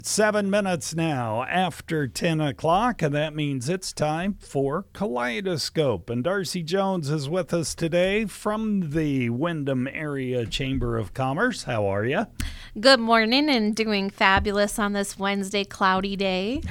7 minutes now after 10 o'clock, and that means it's time for Kaleidoscope. And Darcy Jones is with us today from the Windham Area Chamber of Commerce. How are you? Good morning, and doing fabulous on this Wednesday cloudy day.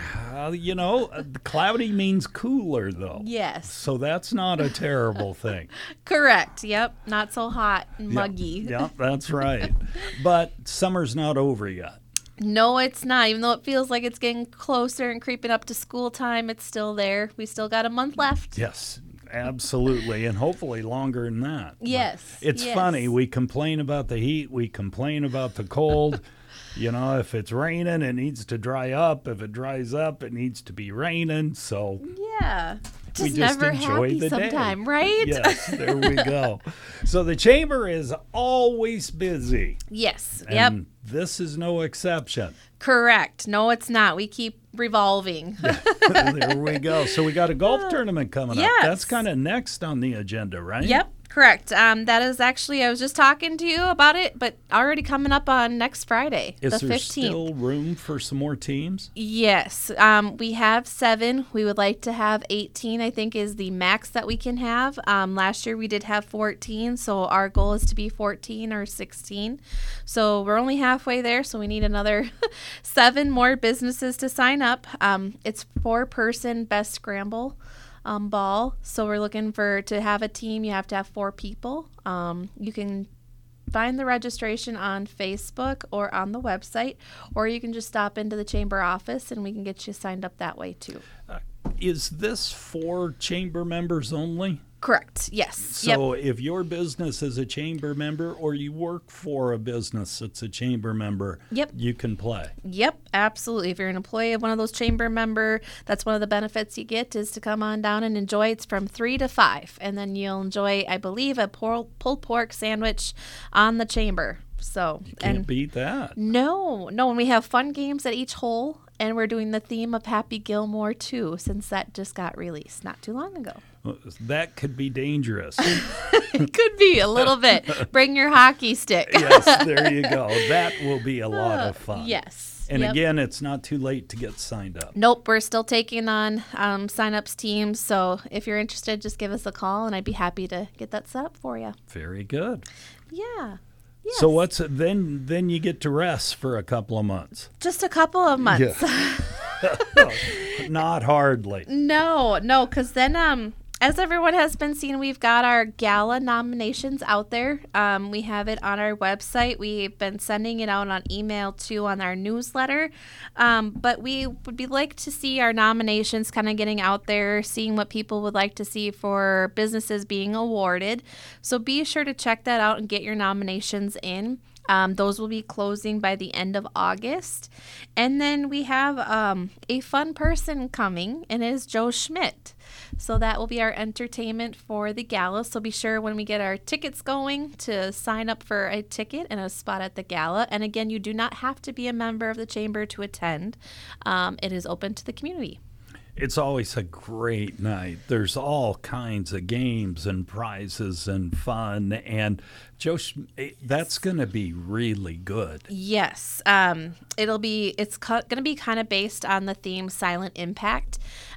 Cloudy means cooler, though. Yes. So that's not a terrible thing. Correct. Yep. Not so hot and muggy. Yep, that's right. But summer's not over yet. No, it's not. Even though it feels like it's getting closer and creeping up to school time, it's still there. We still got a month left. Yes, absolutely, and hopefully longer than that. Yes. But it's funny. We complain about the heat. We complain about the cold. If it's raining, it needs to dry up. If it dries up, it needs to be raining. So yeah. We just never enjoy happy the sometime, day. Right? Yes, there we go. So the chamber is always busy. Yes. And this is no exception. Correct. No, it's not. We keep revolving. There we go. So we got a golf tournament coming up. Yes. That's kind of next on the agenda, right? Yep. Correct. That is actually, I was just talking to you about it, but already coming up on next Friday, the 15th. Is there still room for some more teams? Yes. We have 7. We would like to have 18, I think, is the max that we can have. Last year we did have 14, so our goal is to be 14 or 16. So we're only halfway there, so we need another 7 more businesses to sign up. It's 4-person best scramble ball. So we're looking to have a team. You have to have 4 people. You can find the registration on Facebook or on the website, or you can just stop into the chamber office and we can get you signed up that way too. Is this for chamber members only? Correct. Yes. So if your business is a chamber member or you work for a business that's a chamber member, you can play. Yep, absolutely. If you're an employee of one of those chamber member, that's one of the benefits you get is to come on down and enjoy. It's from 3 to 5. And then you'll enjoy, I believe, a pulled pork sandwich on the chamber. So you can't beat that. No. And we have fun games at each hole. And we're doing the theme of Happy Gilmore, too, since that just got released not too long ago. That could be dangerous. It could be a little bit. Bring your hockey stick. Yes, there you go. That will be a lot of fun. Yes. And again, it's not too late to get signed up. Nope, we're still taking on sign-ups teams. So if you're interested, just give us a call, and I'd be happy to get that set up for you. Very good. Yeah. Yes. So then you get to rest for a couple of months. Just a couple of months. Yeah. Not hardly. No, because then as everyone has been seeing, we've got our gala nominations out there. We have it on our website. We've been sending it out on email too on our newsletter. But we would like to see our nominations kind of getting out there, seeing what people would like to see for businesses being awarded. So be sure to check that out and get your nominations in. Those will be closing by the end of August. And then we have a fun person coming, and it is Joe Schmidt. So that will be our entertainment for the gala. So be sure when we get our tickets going to sign up for a ticket and a spot at the gala. And again, you do not have to be a member of the chamber to attend. It is open to the community. It's always a great night. There's all kinds of games and prizes and fun. And Joe, that's going to be really good. Yes. It's going to be kind of based on the theme Silent Impact.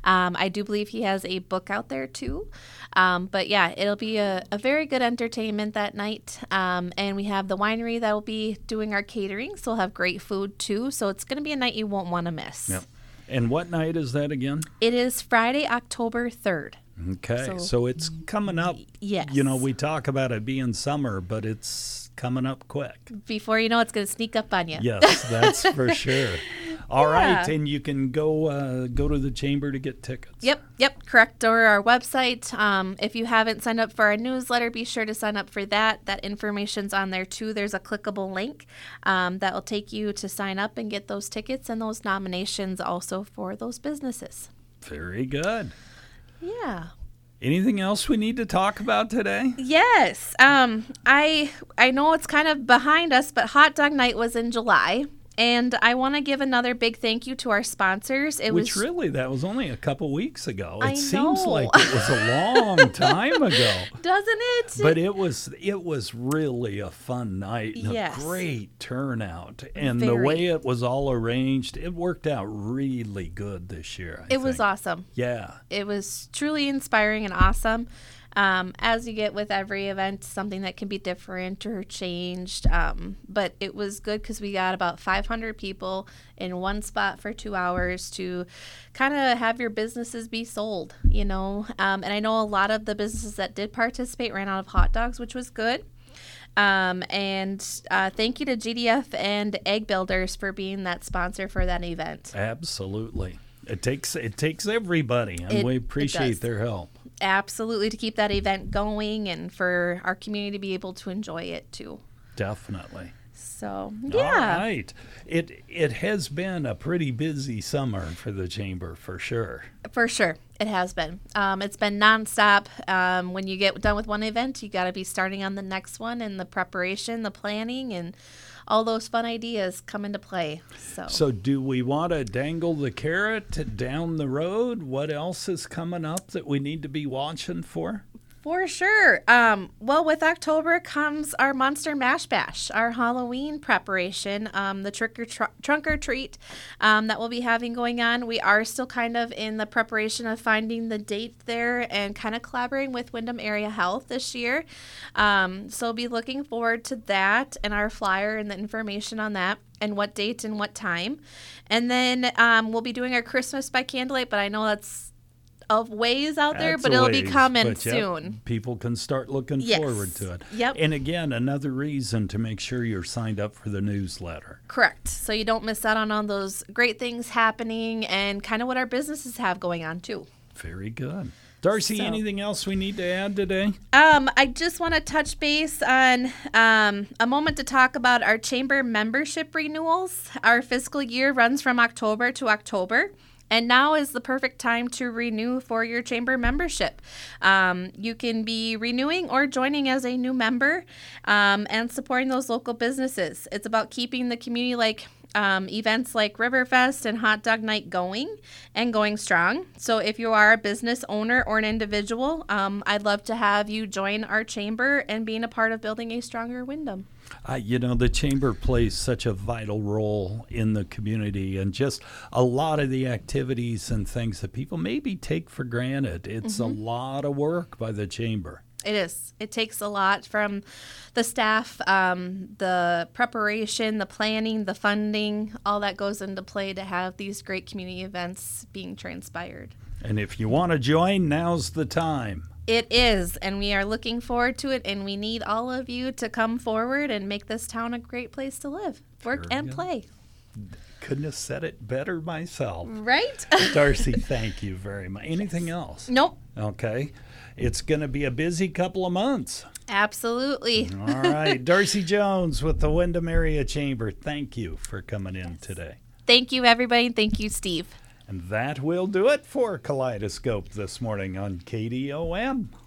I do believe he has a book out there too. But yeah, it'll be a very good entertainment that night. And we have the winery that will be doing our catering. So we'll have great food too. So it's going to be a night you won't want to miss. Yep. And what night is that again? It is Friday, October 3rd. Okay, so it's coming up. Yes. We talk about it being summer, but it's coming up quick. Before you know it's going to sneak up on you. Yes, that's for sure. All right, and you can go to the chamber to get tickets. Yep, correct. Or our website. If you haven't signed up for our newsletter, be sure to sign up for that. That information's on there too. There's a clickable link that will take you to sign up and get those tickets and those nominations also for those businesses. Very good. Yeah. Anything else we need to talk about today? Yes. I know it's kind of behind us, but Hot Dog Night was in July. And I want to give another big thank you to our sponsors. That was only a couple weeks ago. I It seems know. like it was a long time ago. Doesn't it? But it was really a fun night and Yes. a great turnout. And the Very. way it was all arranged, it worked out really good this year. I It was think. awesome. Yeah. It was truly inspiring and awesome. As you get with every event, something that can be different or changed. But it was good because we got about 500 people in one spot for 2 hours to kind of have your businesses be sold, you know. And I know a lot of the businesses that did participate ran out of hot dogs, which was good. And thank you to GDF and Egg Builders for being that sponsor for that event. Absolutely. It takes everybody, and we appreciate does. their help. Absolutely, to keep that event going and for our community to be able to enjoy it too. Definitely. So, All yeah. right. It has been a pretty busy summer for the Chamber, for sure. For sure. It has been. It's been nonstop. When you get done with one event, you got to be starting on the next one, and the preparation, the planning, and all those fun ideas come into play. So do we want to dangle the carrot down the road? What else is coming up that we need to be watching for? For sure. Well, with October comes our Monster Mash Bash, our Halloween preparation, the trunk or treat that we'll be having going on. We are still kind of in the preparation of finding the date there and kind of collaborating with Windham Area Health this year. So be looking forward to that and our flyer and the information on that and what date and what time. And then we'll be doing our Christmas by Candlelight, but I know that's of ways out there, That's but a it'll be ways, coming but yep, soon. people can start looking Yes. forward to it. Yep. And again, another reason to make sure you're signed up for the newsletter. Correct. So you don't miss out on all those great things happening and kind of what our businesses have going on too. Very good. Darcy, So- anything else we need to add today? I just want to touch base on a moment to talk about our chamber membership renewals. Our fiscal year runs from October to October. And now is the perfect time to renew for your chamber membership. You can be renewing or joining as a new member and supporting those local businesses. It's about keeping the community events like Riverfest and Hot Dog Night going and going strong. So if you are a business owner or an individual, I'd love to have you join our chamber and being a part of building a stronger Windham. The Chamber plays such a vital role in the community, and just a lot of the activities and things that people maybe take for granted. It's a lot of work by the Chamber. It is. It takes a lot from the staff, the preparation, the planning, the funding, all that goes into play to have these great community events being transpired. And if you want to join, now's the time. It is, and we are looking forward to it, and we need all of you to come forward and make this town a great place to live, work, Very and good. play. Couldn't have said it better myself. Right? Darcy, thank you very much. Anything else? Nope. Okay. It's going to be a busy couple of months. Absolutely. All right. Darcy Jones with the Windham Area Chamber, thank you for coming in today. Thank you, everybody. Thank you, Steve. And that will do it for Kaleidoscope this morning on KDOM.